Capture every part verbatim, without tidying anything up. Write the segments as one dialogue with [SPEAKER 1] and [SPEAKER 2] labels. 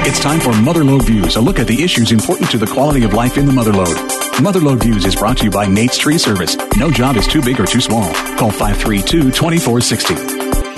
[SPEAKER 1] It's time for Motherlode Views, a look at the issues important to the quality of life in the Motherlode. Motherlode Views is brought to you by Nate's Tree Service. No job is too big or too small. Call five three two, two four six zero.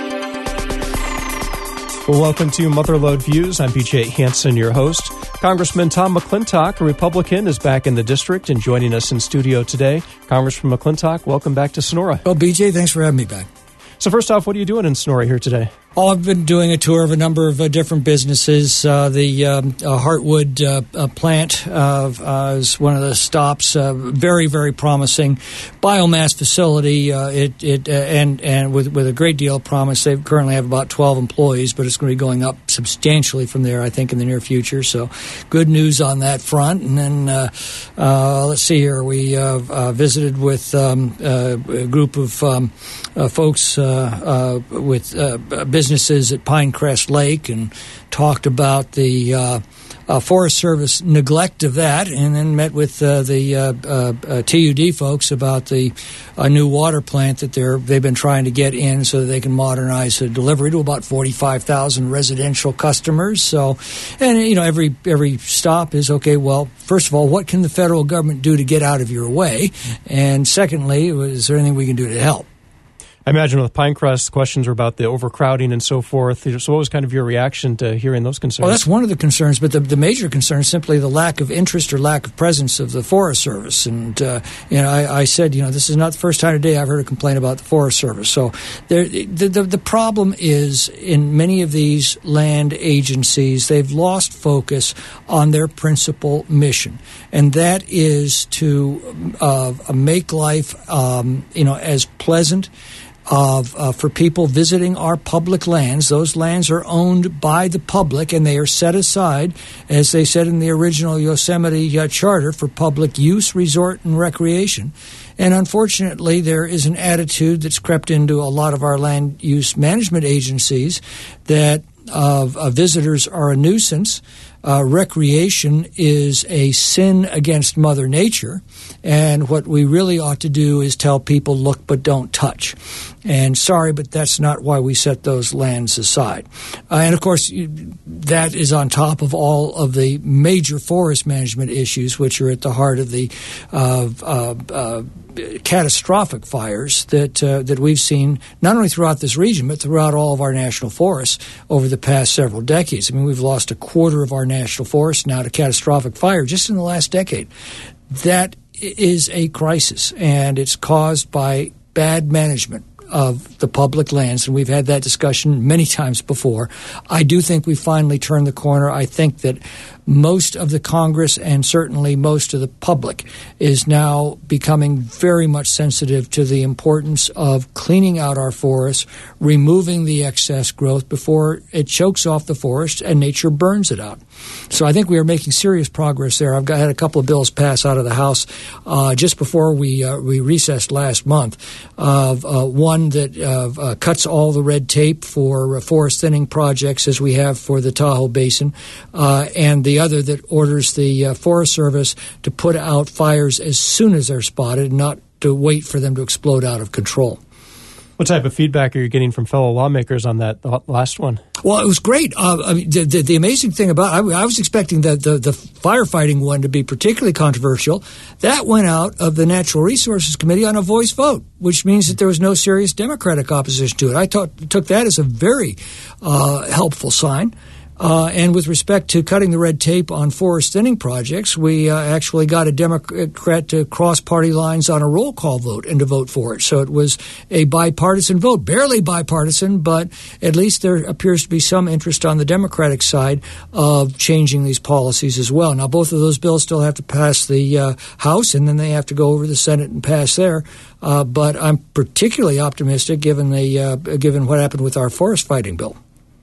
[SPEAKER 2] Well, welcome to Motherlode Views. I'm B J Hansen, your host. Congressman Tom McClintock, a Republican, is back in the district and joining us in studio today. Congressman McClintock, welcome back to Sonora.
[SPEAKER 3] Well, B J, thanks for having me back.
[SPEAKER 2] So first off, what are you doing in Sonora here today?
[SPEAKER 3] Oh, I've been doing a tour of a number of uh, different businesses. Uh, the um, uh, Heartwood uh, uh, plant uh, uh, is one of the stops. Uh, very, very promising biomass facility. Uh, it it uh, and and with with a great deal of promise. They currently have about twelve employees, but it's going to be going up substantially from there, I think, in the near future. So, good news on that front. And then uh, uh, let's see here. We uh, uh, visited with um, uh, a group of um, uh, folks uh, uh, with uh, business. businesses at Pinecrest Lake and talked about the uh, uh, Forest Service neglect of that, and then met with uh, the uh, uh, uh, T U D folks about the uh, new water plant that they're they've been trying to get in so that they can modernize the delivery to about forty-five thousand residential customers. So, and you know, every every stop is okay. Well, first of all, what can the federal government do to get out of your way? And secondly, is there anything we can do to help?
[SPEAKER 2] I imagine with Pinecrest, questions were about the overcrowding and so forth. So what was kind of your reaction to hearing those concerns?
[SPEAKER 3] Well, that's one of the concerns, but the, the major concern is simply the lack of interest or lack of presence of the Forest Service. And, uh, you know, I, I said, you know, this is not the first time today I've heard a complaint about the Forest Service. So there, the, the, the problem is in many of these land agencies, they've lost focus on their principal mission, and that is to uh, make life, um, you know, as pleasant Of, uh, for people visiting our public lands. Those lands are owned by the public, and they are set aside, as they said in the original Yosemite uh, Charter, for public use, resort, and recreation. And unfortunately, there is an attitude that's crept into a lot of our land use management agencies that uh, uh, visitors are a nuisance. Uh, recreation is a sin against Mother Nature, and what we really ought to do is tell people, look but don't touch. And sorry, but that's not why we set those lands aside. Uh, and of course, that is on top of all of the major forest management issues, which are at the heart of the uh, uh, uh, catastrophic fires that uh, that we've seen not only throughout this region, but throughout all of our national forests over the past several decades. I mean, we've lost a quarter of our national forests now to catastrophic fire just in the last decade. That is a crisis, and it's caused by bad management of the public lands, and we've had that discussion many times before. I do think we finally turned the corner. I think that most of the Congress and certainly most of the public is now becoming very much sensitive to the importance of cleaning out our forests, removing the excess growth before it chokes off the forest and nature burns it out. So I think we are making serious progress there. I've got, had a couple of bills pass out of the House uh, just before we uh, we recessed last month. Uh, uh, one that uh, uh, cuts all the red tape for uh, forest thinning projects as we have for the Tahoe Basin, uh, and the other that orders the uh, Forest Service to put out fires as soon as they're spotted, not to wait for them to explode out of control.
[SPEAKER 2] What type of feedback are you getting from fellow lawmakers on that the last one?
[SPEAKER 3] Well, it was great. Uh, I mean, the, the, the amazing thing about it, I, I was expecting the, the, the firefighting one to be particularly controversial. That went out of the Natural Resources Committee on a voice vote, which means that there was no serious Democratic opposition to it. I t- took that as a very uh, helpful sign. Uh, and with respect to cutting the red tape on forest thinning projects, we uh, actually got a Democrat to cross party lines on a roll call vote and to vote for it. So it was a bipartisan vote, barely bipartisan, but at least there appears to be some interest on the Democratic side of changing these policies as well. Now, both of those bills still have to pass the uh, House, and then they have to go over the Senate and pass there. Uh, but I'm particularly optimistic given the uh, given what happened with our forest fighting bill.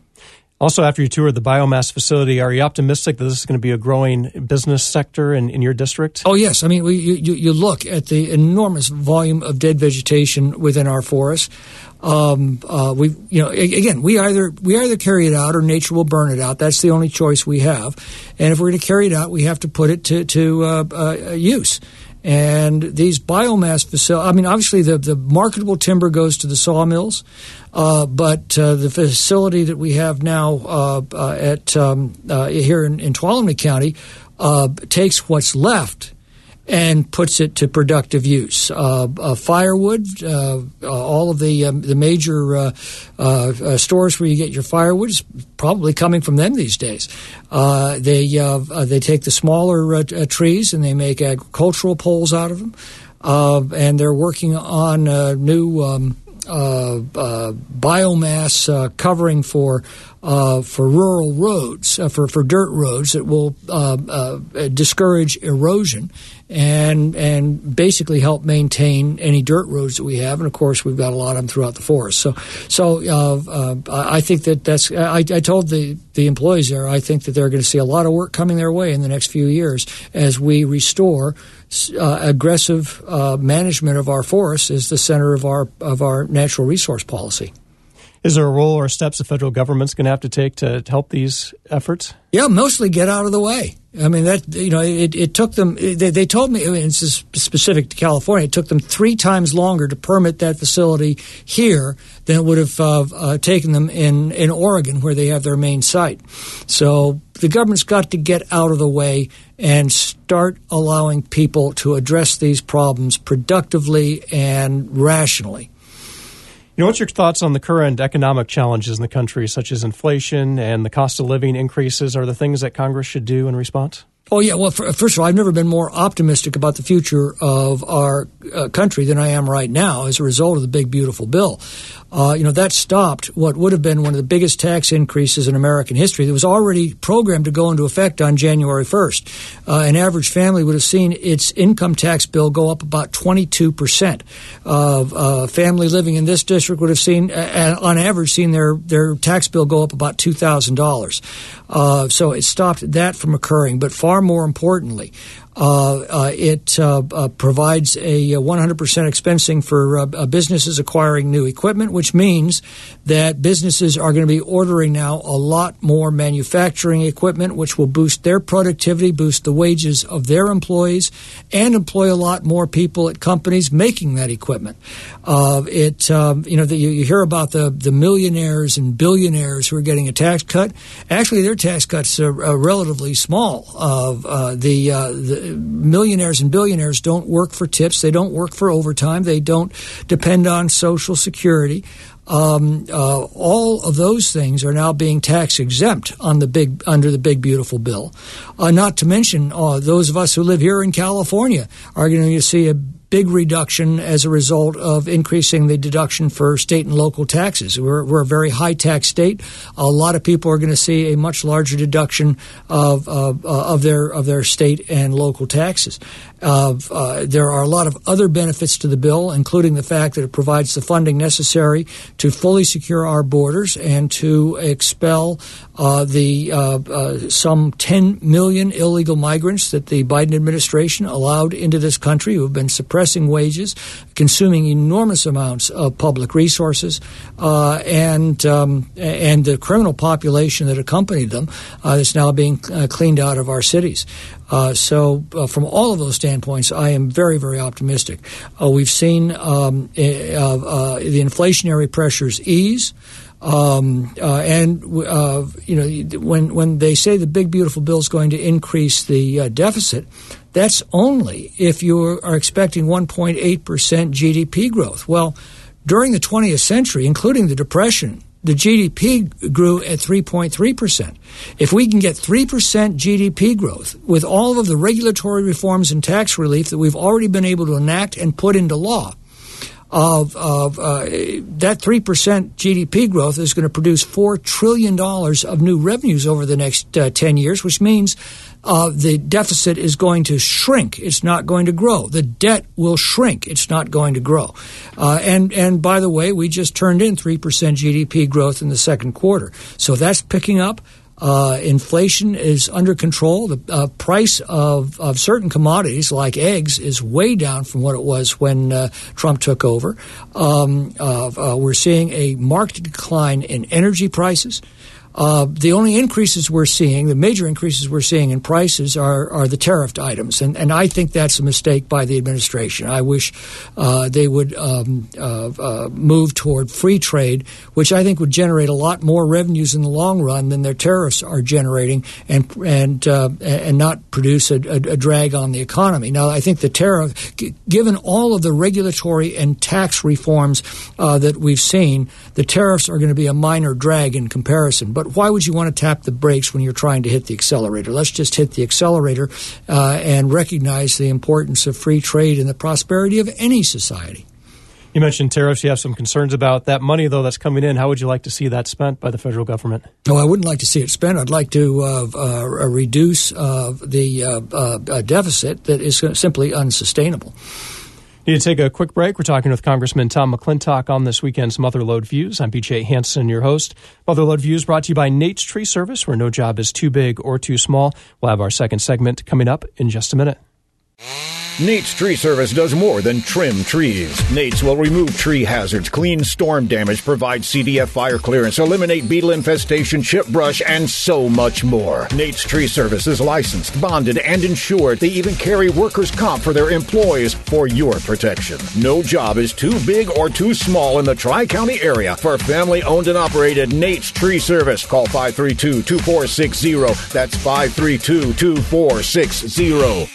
[SPEAKER 2] Also, after you toured the biomass facility, are you optimistic that this is going to be a growing business sector in, in your district?
[SPEAKER 3] Oh, yes. I mean, we, you, you look at the enormous volume of dead vegetation within our forests. Um, uh, we, you know, again, we either we either carry it out or nature will burn it out. That's the only choice we have. And if we're going to carry it out, we have to put it to, to uh, uh, use. And these biomass facilities, I mean, obviously the, the marketable timber goes to the sawmills, uh, but uh, the facility that we have now uh, uh, at um, uh, here in, in Tuolumne County uh, takes what's left and puts it to productive use. Uh, uh, firewood, uh, uh, all of the um, the major uh, uh, uh, stores where you get your firewood is probably coming from them these days. Uh, they uh, uh, they take the smaller uh, uh, trees and they make agricultural poles out of them, uh, and they're working on uh, new um, uh, uh, biomass uh, covering for. Uh, for rural roads, uh, for, for dirt roads that will uh, uh, discourage erosion and and basically help maintain any dirt roads that we have. And of course, we've got a lot of them throughout the forest. So, so uh, uh, I think that that's. I, I told the the employees there. I think that they're going to see a lot of work coming their way in the next few years as we restore uh, aggressive uh, management of our forests as the center of our of our natural resource policy.
[SPEAKER 2] Is there a role or steps the federal government's going to have to take to, to help these efforts?
[SPEAKER 3] Yeah, mostly get out of the way. I mean, that you know, it, it took them. They, they told me, I mean, it's specific to California. It took them three times longer to permit that facility here than it would have uh, uh, taken them in in Oregon, where they have their main site. So the government's got to get out of the way and start allowing people to address these problems productively and rationally.
[SPEAKER 2] You know, what's your thoughts on the current economic challenges in the country, such as inflation and the cost of living increases? Are there things that Congress should do in response?
[SPEAKER 3] Oh, yeah. Well, for, first of all, I've never been more optimistic about the future of our uh, country than I am right now as a result of the big, beautiful bill. Uh, you know, that stopped what would have been one of the biggest tax increases in American history that was already programmed to go into effect on January first. Uh, an average family would have seen its income tax bill go up about twenty-two percent. Uh, a family living in this district would have seen, uh, on average, seen their, their tax bill go up about two thousand dollars. Uh, so it stopped that from occurring. But far more importantly, Uh, uh, it uh, uh, provides a one hundred percent expensing for uh, businesses acquiring new equipment, which means that businesses are going to be ordering now a lot more manufacturing equipment, which will boost their productivity, boost the wages of their employees, and employ a lot more people at companies making that equipment. Uh, it, um, you know, the, you, you hear about the, the millionaires and billionaires who are getting a tax cut. Actually, their tax cuts are, are relatively small. Uh, uh, the, uh, the millionaires and billionaires don't work for tips. They don't work for overtime. They don't depend on Social Security. Um, uh, all of those things are now being tax exempt on the big under the big beautiful bill. Uh, not to mention, uh, those of us who live here in California are going to see a big reduction as a result of increasing the deduction for state and local taxes. We're, we're a very high tax state. A lot of people are going to see a much larger deduction of of, of their of their state and local taxes. Uh, uh, there are a lot of other benefits to the bill, including the fact that it provides the funding necessary to fully secure our borders and to expel uh, the uh, uh, some ten million illegal migrants that the Biden administration allowed into this country who have been suppressing wages, consuming enormous amounts of public resources, uh, and um, and the criminal population that accompanied them uh, is now being uh, cleaned out of our cities. Uh, so uh, from all of those standpoints, I am very, very optimistic. Uh, we've seen um, uh, uh, the inflationary pressures ease. Um, uh, and, uh, you know, when when they say the big, beautiful bill is going to increase the uh, deficit, that's only if you are expecting one point eight percent G D P growth. Well, during the twentieth century, including the Depression, the G D P grew at three point three percent. If we can get three percent G D P growth with all of the regulatory reforms and tax relief that we've already been able to enact and put into law, of, of uh, that three percent G D P growth is going to produce four trillion dollars of new revenues over the next uh, ten years, which means uh, the deficit is going to shrink. It's not going to grow. The debt will shrink. It's not going to grow. Uh, and, and by the way, we just turned in three percent G D P growth in the second quarter. So that's picking up. Uh, inflation is under control. The uh, price of, of certain commodities, like eggs, is way down from what it was when uh, Trump took over. Um, uh, uh, we're seeing a marked decline in energy prices. Uh, the only increases we're seeing, the major increases we're seeing in prices are, are the tariffed items. And, and I think that's a mistake by the administration. I wish uh, they would um, uh, uh, move toward free trade, which I think would generate a lot more revenues in the long run than their tariffs are generating, and and uh, and not produce a, a, a drag on the economy. Now, I think the tariff, g- given all of the regulatory and tax reforms uh, that we've seen, the tariffs are going to be a minor drag in comparison. But why would you want to tap the brakes when you're trying to hit the accelerator? Let's just hit the accelerator uh, and recognize the importance of free trade and the prosperity of any society.
[SPEAKER 2] You mentioned tariffs. You have some concerns about that money, though, that's coming in. How would you like to see that spent by the federal government?
[SPEAKER 3] No, I wouldn't like to see it spent. I'd like to uh, uh, reduce uh, the uh, uh, deficit that is simply unsustainable.
[SPEAKER 2] Need to take a quick break. We're talking with Congressman Tom McClintock on this weekend's Motherlode Views. I'm B J Hansen, your host. Motherlode Views brought to you by Nate's Tree Service, where no job is too big or too small. We'll have our second segment coming up in just a minute.
[SPEAKER 4] Nate's Tree Service does more than trim trees. Nate's will remove tree hazards, clean storm damage, provide C D F fire clearance, eliminate beetle infestation, chip brush, and so much more. Nate's Tree Service is licensed, bonded, and insured. They even carry workers' comp for their employees for your protection. No job is too big or too small in the Tri-County area for family-owned and operated Nate's Tree Service. Call five three two, two four six zero. That's five three two, two four six zero.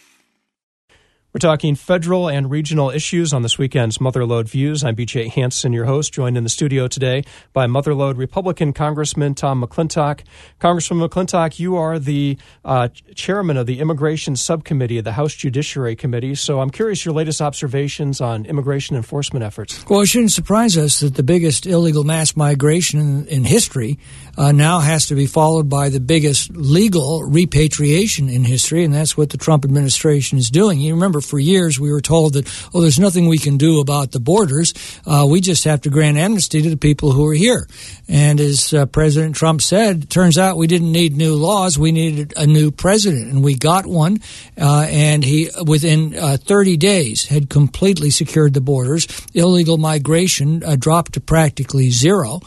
[SPEAKER 2] We're talking federal and regional issues on this weekend's Motherlode Views. I'm B J Hansen, your host, joined in the studio today by Motherlode Republican Congressman Tom McClintock. Congressman McClintock, you are the uh, chairman of the Immigration Subcommittee of the House Judiciary Committee, so I'm curious your latest observations on immigration enforcement efforts.
[SPEAKER 3] Well, it shouldn't surprise us that the biggest illegal mass migration in, in history uh, now has to be followed by the biggest legal repatriation in history, and that's what the Trump administration is doing. You remember, for years we were told that, oh, there's nothing we can do about the borders. Uh, we just have to grant amnesty to the people who are here. And as uh, President Trump said, it turns out we didn't need new laws. We needed a new president, and we got one. Uh, and he, within uh, thirty days, had completely secured the borders. Illegal migration uh, dropped to practically zero.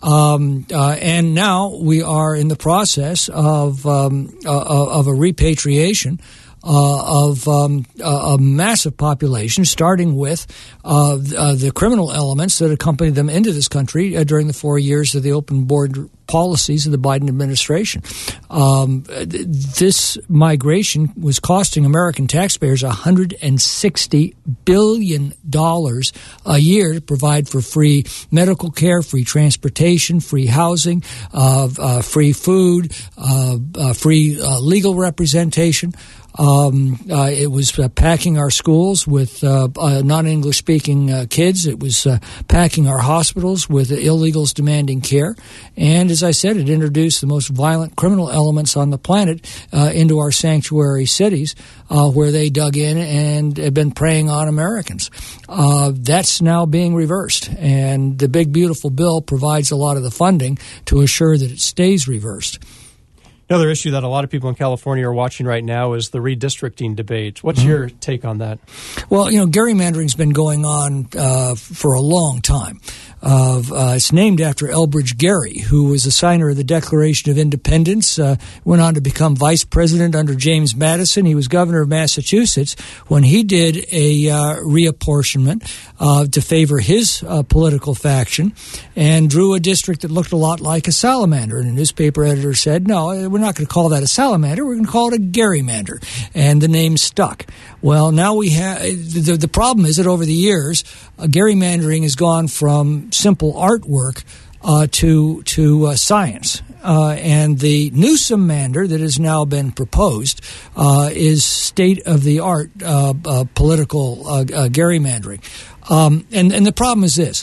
[SPEAKER 3] Um, uh, and now we are in the process of um, uh, of a repatriation Uh, of um, a, a massive population, starting with uh, uh, the criminal elements that accompanied them into this country uh, during the four years of the open border policies of the Biden administration. Um, th- this migration was costing American taxpayers one hundred sixty billion dollars a year to provide for free medical care, free transportation, free housing, uh, uh, free food, uh, uh, free uh, legal representation. Um, uh, it was uh, packing our schools with uh, uh, non-English speaking uh, kids. It was uh, packing our hospitals with illegals demanding care. And as I said, it introduced the most violent criminal elements on the planet uh, into our sanctuary cities uh, where they dug in and have been preying on Americans. Uh, that's now being reversed. And the big, beautiful bill provides a lot of the funding to assure that it stays reversed.
[SPEAKER 2] Another issue that a lot of people in California are watching right now is the redistricting debate. What's mm-hmm. your take on that?
[SPEAKER 3] Well, you know, gerrymandering's been going on uh, for a long time. Uh, uh, it's named after Elbridge Gerry, who was a signer of the Declaration of Independence, uh, went on to become vice president under James Madison. He was governor of Massachusetts when he did a uh, reapportionment uh, to favor his uh, political faction and drew a district that looked a lot like a salamander. And a newspaper editor said, no, we're not going to call that a salamander. We're going to call it a gerrymander. And the name stuck. Well, now we have the, the problem is that over the years, uh, gerrymandering has gone from simple artwork uh, to to uh, science. Uh, and the Newsom-mander that has now been proposed uh, is state-of-the-art uh, uh, political uh, uh, gerrymandering. Um, and, and the problem is this.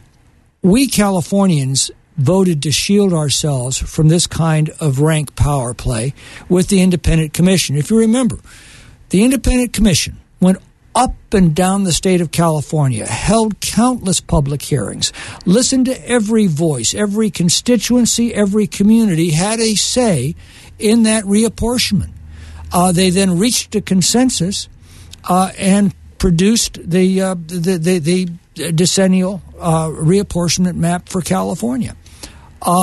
[SPEAKER 3] We Californians voted to shield ourselves from this kind of rank power play with the Independent Commission. If you remember, the Independent Commission went up and down the state of California, held countless public hearings, listened to every voice, every constituency, every community had a say in that reapportionment. Uh, they then reached a consensus uh, and produced the, uh, the, the, the decennial uh, reapportionment map for California. Um,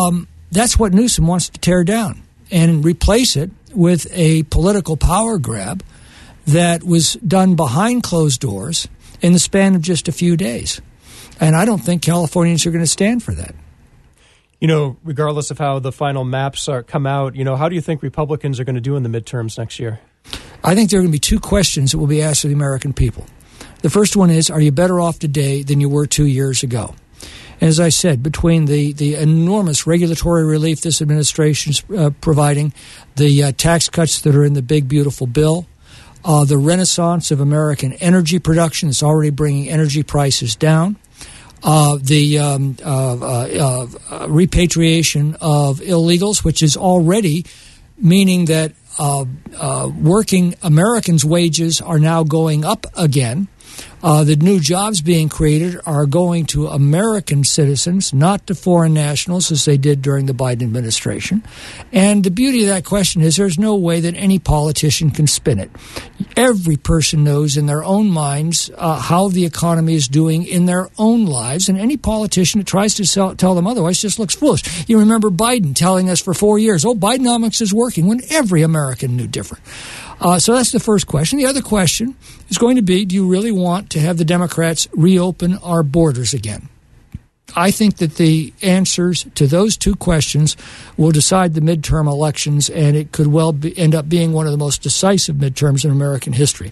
[SPEAKER 3] that's what Newsom wants to tear down and replace it with a political power grab that was done behind closed doors in the span of just a few days. And I don't think Californians are going to stand for that.
[SPEAKER 2] You know, regardless of how the final maps are come out, you know, how do you think Republicans are going to do in the midterms next year?
[SPEAKER 3] I think there are going to be two questions that will be asked of the American people. The first one is, are you better off today than you were two years ago? And as I said, between the, the enormous regulatory relief this administration is uh, providing, the uh, tax cuts that are in the big, beautiful bill, uh, the renaissance of American energy production that's already bringing energy prices down, Uh, the um, uh, uh, uh, repatriation of illegals, which is already meaning that uh, uh, working Americans' wages are now going up again. Uh, the new jobs being created are going to American citizens, not to foreign nationals, as they did during the Biden administration. And the beauty of that question is there's no way that any politician can spin it. Every person knows in their own minds uh, how the economy is doing in their own lives, and any politician that tries to sell, tell them otherwise just looks foolish. You remember Biden telling us for four years, oh, Bidenomics is working, when every American knew different. Uh, so that's the first question. The other question is going to be, do you really want to have the Democrats reopen our borders again? I think that the answers to those two questions will decide the midterm elections, and it could well be, end up being one of the most decisive midterms in American history.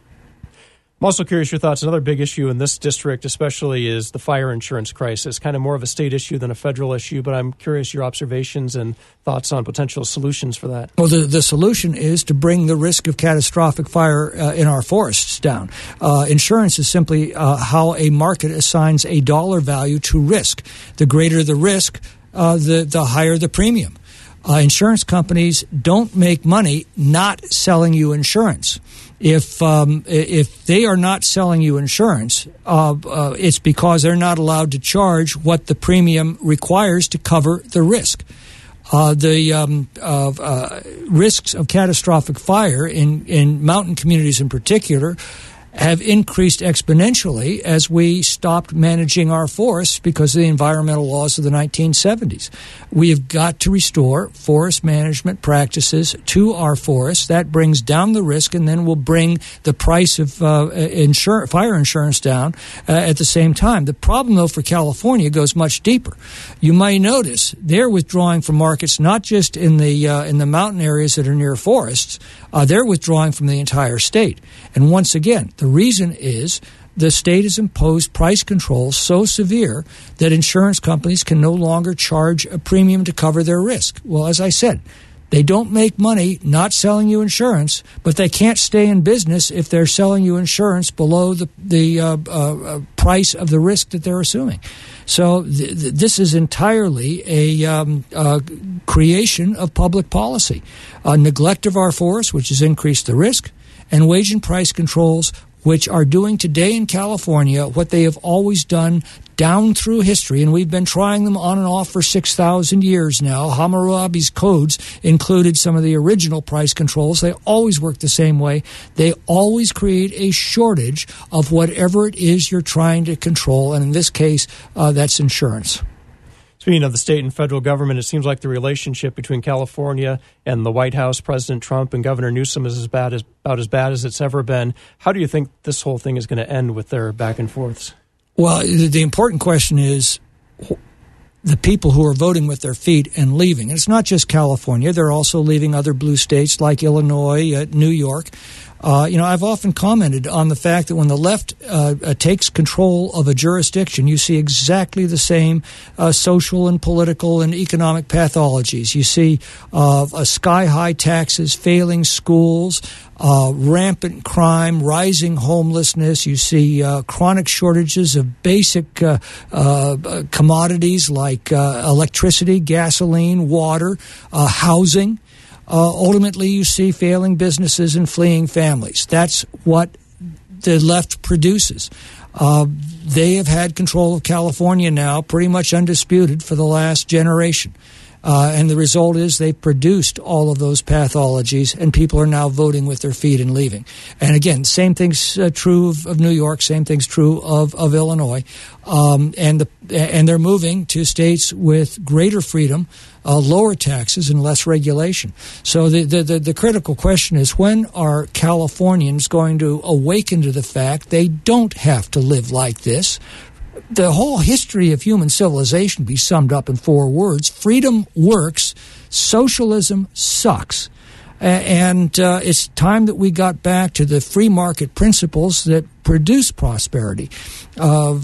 [SPEAKER 2] I'm also curious your thoughts. Another big issue in this district especially is the fire insurance crisis, kind of more of a state issue than a federal issue, but I'm curious your observations and thoughts on potential solutions for that.
[SPEAKER 3] Well, the, the solution is to bring the risk of catastrophic fire uh, in our forests down. Uh, insurance is simply uh, how a market assigns a dollar value to risk. The greater the risk, uh, the, the higher the premium. Uh, insurance companies don't make money not selling you insurance. If um, if they are not selling you insurance, uh, uh, it's because they're not allowed to charge what the premium requires to cover the risk. Uh, the um, uh, uh, risks of catastrophic fire in, in mountain communities in particular have increased exponentially as we stopped managing our forests because of the environmental laws of the nineteen seventies. We have got to restore forest management practices to our forests. That brings down the risk and then will bring the price of uh, insur- fire insurance down uh, at the same time. The problem, though, for California goes much deeper. You might notice they're withdrawing from markets not just in the uh, in the mountain areas that are near forests. Uh, they're withdrawing from the entire state. And once again, the reason is the state has imposed price controls so severe that insurance companies can no longer charge a premium to cover their risk. Well, as I said, they don't make money not selling you insurance, but they can't stay in business if they're selling you insurance below the, the uh, uh, price of the risk that they're assuming. So th- th- this is entirely a um, uh, creation of public policy. Uh, neglect of our forests, which has increased the risk, and wage and price controls, which are doing today in California what they have always done down through history, and we've been trying them on and off for six thousand years now. Hammurabi's codes included some of the original price controls. They always work the same way. They always create a shortage of whatever it is you're trying to control, and in this case, uh, that's insurance.
[SPEAKER 2] Speaking of the state and federal government, it seems like the relationship between California and the White House, President Trump and Governor Newsom, is as bad as, about as bad as it's ever been. How do you think this whole thing is going to end with their back and forths?
[SPEAKER 3] Well, the important question is the people who are voting with their feet and leaving. And it's not just California. They're also leaving other blue states like Illinois, uh, New York. Uh, you know, I've often commented on the fact that when the left uh, uh, takes control of a jurisdiction, you see exactly the same uh, social and political and economic pathologies. You see uh, uh, sky-high taxes, failing schools, uh, rampant crime, rising homelessness. You see uh, chronic shortages of basic uh, uh, commodities like uh, electricity, gasoline, water, uh, housing. Uh, ultimately, you see failing businesses and fleeing families. That's what the left produces. Uh, they have had control of California now, pretty much undisputed, for the last generation. Uh, and the result is they've produced all of those pathologies, and people are now voting with their feet and leaving. And again, same thing's uh, true of, of New York, same thing's true of, of Illinois. Um, and the and they're moving to states with greater freedom, uh, lower taxes, and less regulation. So the, the, the, the critical question is, when are Californians going to awaken to the fact they don't have to live like this? The whole history of human civilization be summed up in four words: freedom works, socialism sucks. And uh, it's time that we got back to the free market principles that produce prosperity. Uh,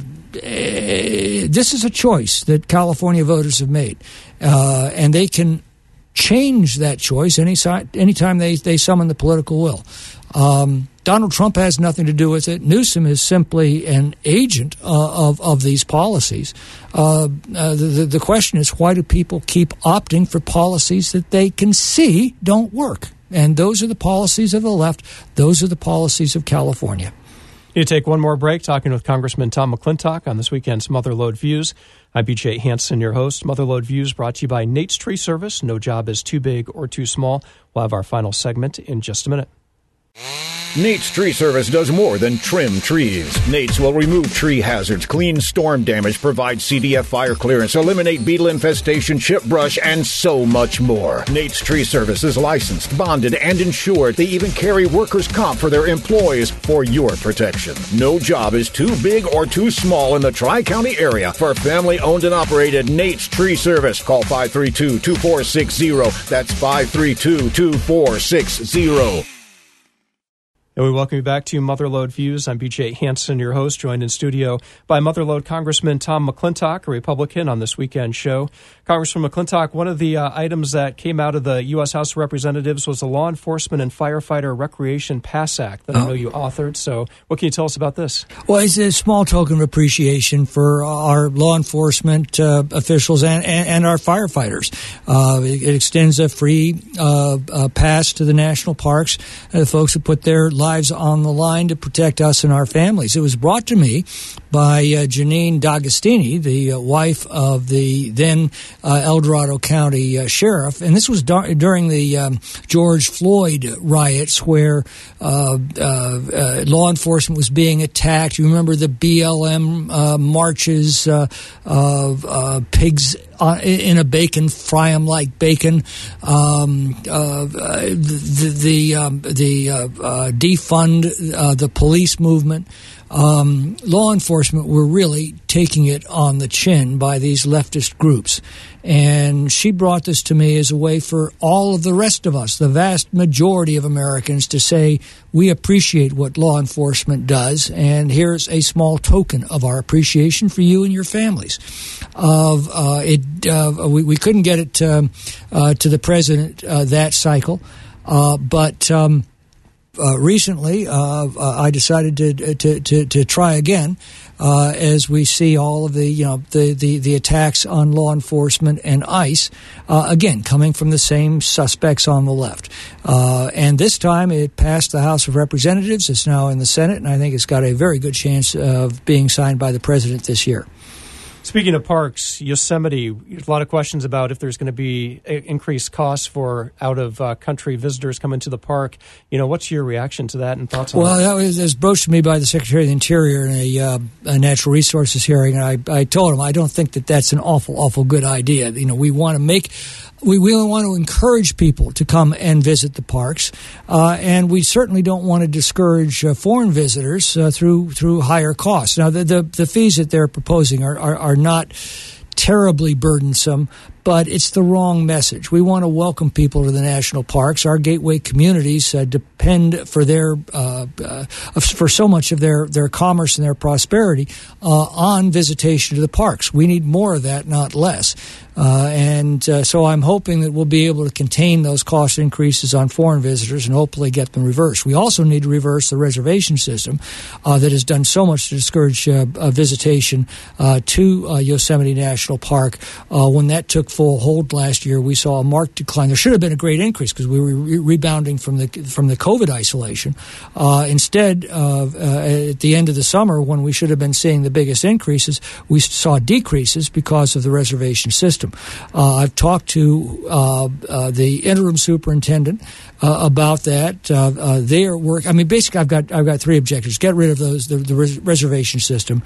[SPEAKER 3] this is a choice that California voters have made, uh, and they can change that choice any anytime they, they summon the political will. Um, Donald Trump has nothing to do with it. Newsom is simply an agent uh, of, of these policies. Uh, uh, the, the question is, why do people keep opting for policies that they can see don't work? And those are the policies of the left. Those are the policies of California.
[SPEAKER 2] You take one more break, talking with Congressman Tom McClintock on this weekend's Motherlode Views. I'm B J Hansen, your host. Motherlode Views brought to you by Nate's Tree Service. No job is too big or too small. We'll have our final segment in just a minute.
[SPEAKER 4] Nate's Tree Service does more than trim trees. Nate's will remove tree hazards, clean storm damage, provide C D F fire clearance, eliminate beetle infestation, chip brush, and so much more. Nate's Tree Service is licensed, bonded, and insured. They even carry workers' comp for their employees for your protection. No job is too big or too small in the Tri-County area for family-owned and operated Nate's Tree Service. Call five three two, two four six zero. That's five three two, two four six zero.
[SPEAKER 2] And we welcome you back to Motherlode Views. I'm B J Hansen, your host, joined in studio by Motherlode Congressman Tom McClintock, a Republican, on this weekend show. Congressman McClintock, one of the uh, items that came out of the U S House of Representatives was the Law Enforcement and Firefighter Recreation Pass Act that oh. I know you authored. So what can you tell us about this?
[SPEAKER 3] Well, it's a small token of appreciation for our law enforcement uh, officials and, and, and our firefighters. Uh, it, it extends a free uh, uh, pass to the national parks, uh, the folks who put their lives on the line to protect us and our families. It was brought to me by uh, Janine D'Agostini, the uh, wife of the then uh, El Dorado County uh, sheriff, and this was dar- during the um, George Floyd riots, where uh, uh, uh, law enforcement was being attacked. You remember the B L M uh, marches, uh, of uh, pigs Uh, in a bacon, fry them like bacon. Um, uh, the the, um, the uh, uh, defund uh, the police movement. Um, law enforcement were really taking it on the chin by these leftist groups. And she brought this to me as a way for all of the rest of us, the vast majority of Americans, to say, we appreciate what law enforcement does, and here's a small token of our appreciation for you and your families. Of uh, it, uh, we, we couldn't get it um, uh, to the president uh, that cycle, uh, but um, uh, recently uh, uh, I decided to to to, to try again. Uh, as we see all of the, you know, the, the, the attacks on law enforcement and ICE, uh, again, coming from the same suspects on the left. Uh, and this time it passed the House of Representatives. It's now in the Senate, and I think it's got a very good chance of being signed by the president this year.
[SPEAKER 2] Speaking of parks, Yosemite, a lot of questions about if there's going to be increased costs for out-of-country visitors coming to the park. You know, what's your reaction to that and thoughts on
[SPEAKER 3] well,
[SPEAKER 2] that?
[SPEAKER 3] Well, that was, was broached to me by the Secretary of the Interior in a, uh, a natural resources hearing, and I, I told him I don't think that that's an awful, awful good idea. You know, we want to make... We really want to encourage people to come and visit the parks, uh, and we certainly don't want to discourage uh, foreign visitors uh, through through higher costs. Now, the, the the fees that they're proposing are are, are not terribly burdensome, but it's the wrong message. We want to welcome people to the national parks. Our gateway communities uh, depend for their uh, uh, for so much of their, their commerce and their prosperity uh, on visitation to the parks. We need more of that, not less. Uh, and uh, so I'm hoping that we'll be able to contain those cost increases on foreign visitors and hopefully get them reversed. We also need to reverse the reservation system uh, that has done so much to discourage uh, uh, visitation uh, to uh, Yosemite National Park. Uh, when that took took full hold last year, we saw a marked decline. There should have been a great increase because we were re- rebounding from the from the COVID isolation. Uh, instead, uh, uh, at the end of the summer, when we should have been seeing the biggest increases, we saw decreases because of the reservation system. Uh, I've talked to uh, uh, the interim superintendent uh, about that. Uh, uh, they are work. I mean, basically, I've got I've got three objectives: get rid of those the, the res- reservation system,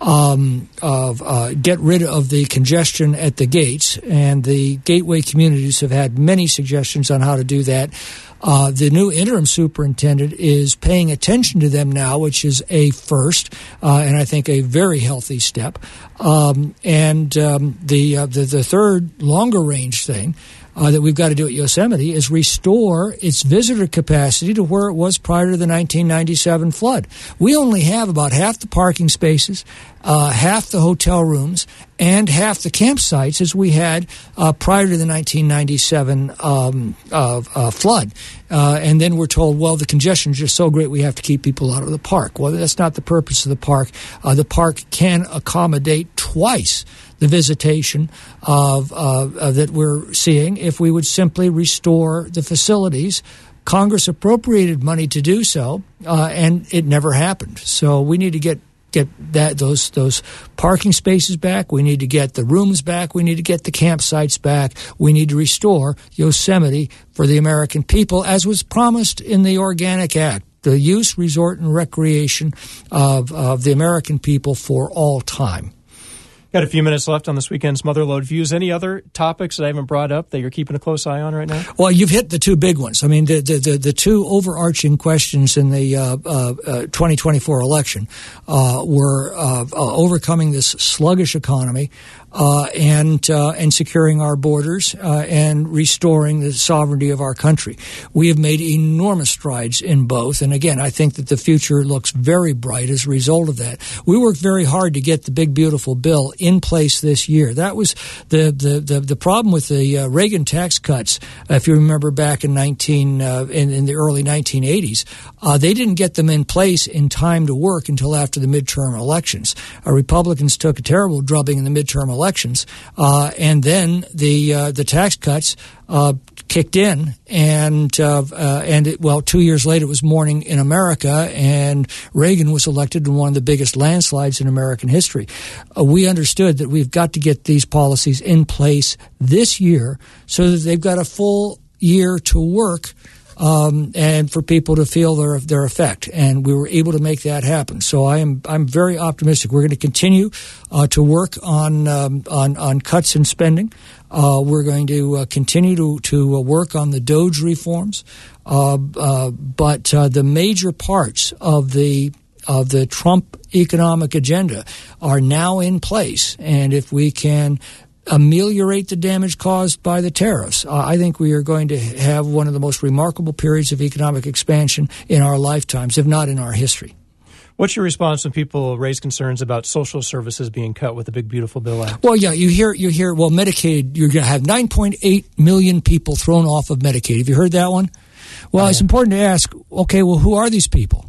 [SPEAKER 3] um, of uh, get rid of the congestion at the gates, and the gateway communities have had many suggestions on how to do that. Uh, the new interim superintendent is paying attention to them now, which is a first, uh, and I think a very healthy step. Um, and um, the, uh, the the third longer range thing uh, that we've got to do at Yosemite is restore its visitor capacity to where it was prior to the nineteen ninety-seven flood. We only have about half the parking spaces, uh, half the hotel rooms, and half the campsites as we had uh, prior to the nineteen ninety-seven um, uh, uh, flood. Uh, and then we're told, well, the congestion is just so great we have to keep people out of the park. Well, that's not the purpose of the park. Uh, the park can accommodate twice the visitation of uh, uh, that we're seeing if we would simply restore the facilities. Congress appropriated money to do so, uh, and it never happened. So we need to get get that those those parking spaces back. We need to get the rooms back. We need to get the campsites back. We need to restore Yosemite for the American people, as was promised in the Organic Act, the use, resort, and recreation of, of the American people for all time.
[SPEAKER 2] Got a few minutes left on this weekend's Motherlode Views. Any other topics that I haven't brought up that you're keeping a close eye on right now?
[SPEAKER 3] Well, you've hit the two big ones. I mean, the the, the, the two overarching questions in the uh, uh, twenty twenty-four election uh, were uh, uh, overcoming this sluggish economy uh, and uh, and securing our borders uh, and restoring the sovereignty of our country. We have made enormous strides in both, and again, I think that the future looks very bright as a result of that. We worked very hard to get the big, beautiful bill in place this year. That was the the the, the problem with the uh, Reagan tax cuts. Uh, if you remember back in nineteen uh, in, in the early nineteen eighties, uh, they didn't get them in place in time to work until after the midterm elections. Uh, Republicans took a terrible drubbing in the midterm elections, uh, and then the uh, the tax cuts uh, kicked in, and uh, uh, and it, well, two years later it was morning in America, and Reagan was elected in one of the biggest landslides in American history. Uh, we understood that we've got to get these policies in place this year so that they've got a full year to work. Um, and for people to feel their their effect, and we were able to make that happen. So I am I'm very optimistic. We're going to continue uh, to work on um, on on cuts in spending. Uh, we're going to uh, continue to to uh, work on the DOGE reforms, uh, uh, but uh, the major parts of the of the Trump economic agenda are now in place, and if we can ameliorate the damage caused by the tariffs, Uh, I think we are going to have one of the most remarkable periods of economic expansion in our lifetimes, if not in our history.
[SPEAKER 2] What's your response when people raise concerns about social services being cut with the Big Beautiful Bill Act?
[SPEAKER 3] Well, yeah, you hear, you hear. Well, Medicaid, you're going to have nine point eight million people thrown off of Medicaid. Have you heard that one? Well, oh, it's yeah. important to ask, okay, well, who are these people?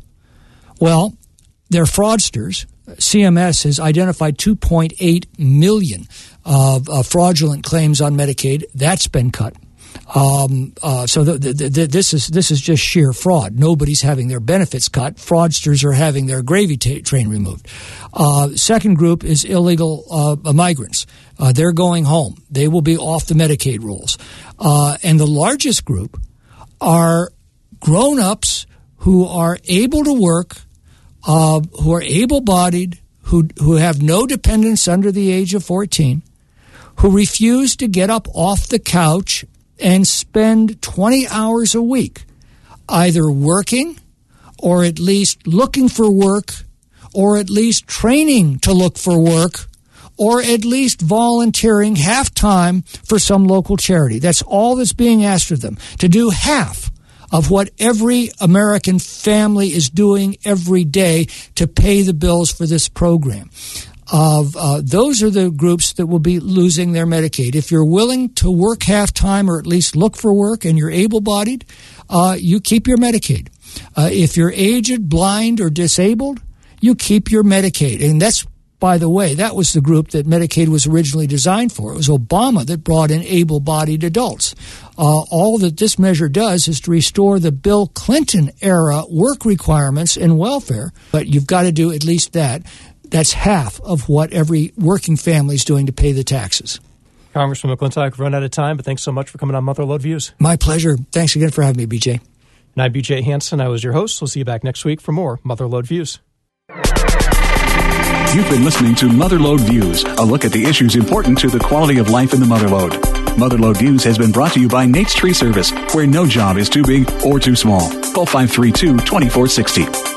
[SPEAKER 3] Well, they're fraudsters. C M S has identified two point eight million of uh, fraudulent claims on Medicaid. That's been cut. Um, uh, so the, the, the, this is this is just sheer fraud. Nobody's having their benefits cut. Fraudsters are having their gravy t- train removed. Uh, second group is illegal uh, migrants. Uh, they're going home. They will be off the Medicaid rolls. Uh, and the largest group are grown-ups who are able to work, Uh, who are able-bodied, who who have no dependents under the age of fourteen, who refuse to get up off the couch and spend twenty hours a week either working or at least looking for work or at least training to look for work or at least volunteering half-time for some local charity. That's all that's being asked of them, to do half of what every American family is doing every day to pay the bills for this program. Of uh, those are the groups that will be losing their Medicaid. If you're willing to work half-time or at least look for work and you're able-bodied, uh, you keep your Medicaid. Uh, if you're aged, blind, or disabled, you keep your Medicaid. And that's by the way, that was the group that Medicaid was originally designed for. It was Obama that brought in able-bodied adults. Uh, all that this measure does is to restore the Bill Clinton-era work requirements in welfare, but you've got to do at least that. That's half of what every working family is doing to pay the taxes.
[SPEAKER 2] Congressman McClintock, we've run out of time, but thanks so much for coming on Motherlode Views.
[SPEAKER 3] My pleasure. Thanks again for having me, B J.
[SPEAKER 2] And I'm B J Hansen. I was your host. We'll see you back next week for more Motherlode Views.
[SPEAKER 1] You've been listening to Motherlode Views, a look at the issues important to the quality of life in the Motherlode. Motherlode Views has been brought to you by Nate's Tree Service, where no job is too big or too small. Call five three two, two four six zero.